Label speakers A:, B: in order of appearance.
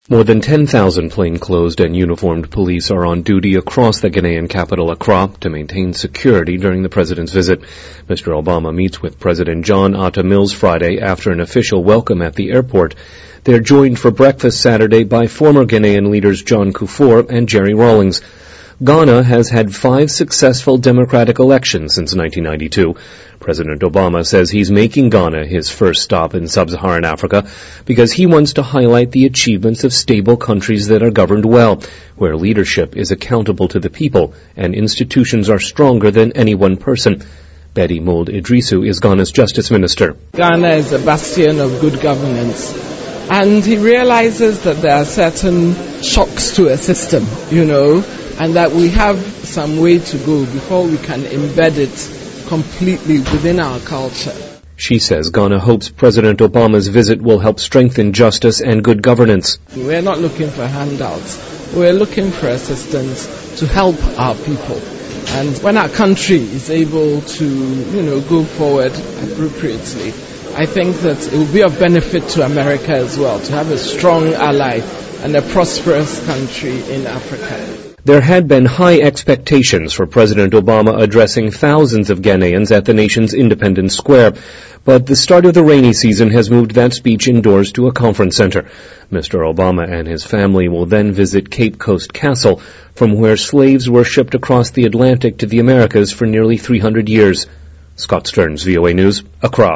A: More than 10,000 plainclothes and uniformed police are on duty across the Ghanaian capital, Accra, to maintain security during the president's visit. Mr. Obama meets with President John Atta Mills Friday after an official welcome at the airport. They're joined for breakfast Saturday by former Ghanaian leaders John Kufuor and Jerry Rawlings. Ghana has had 5 successful democratic elections since 1992. President Obama says he's making Ghana his first stop in sub-Saharan Africa because he wants to highlight the achievements of stable countries that are governed well, where leadership is accountable to the people and institutions are stronger than any one person. Betty Mould Idrisu is Ghana's Justice Minister.
B: Ghana is a bastion of good governance, and he realizes that there are certain shocks to a system, and that we have some way to go before we can embed it completely within our culture.
A: She says Ghana hopes President Obama's visit will help strengthen justice and good governance.
B: We're not looking for handouts. We're looking for assistance to help our people. And when our country is able to, go forward appropriately, I think that it will be of benefit to America as well, to have a strong ally and a prosperous country in Africa.
A: There had been high expectations for President Obama addressing thousands of Ghanaians at the nation's Independence Square, but the start of the rainy season has moved that speech indoors to a conference center. Mr. Obama and his family will then visit Cape Coast Castle, from where slaves were shipped across the Atlantic to the Americas for nearly 300 years. Scott Stearns, VOA News, Accra.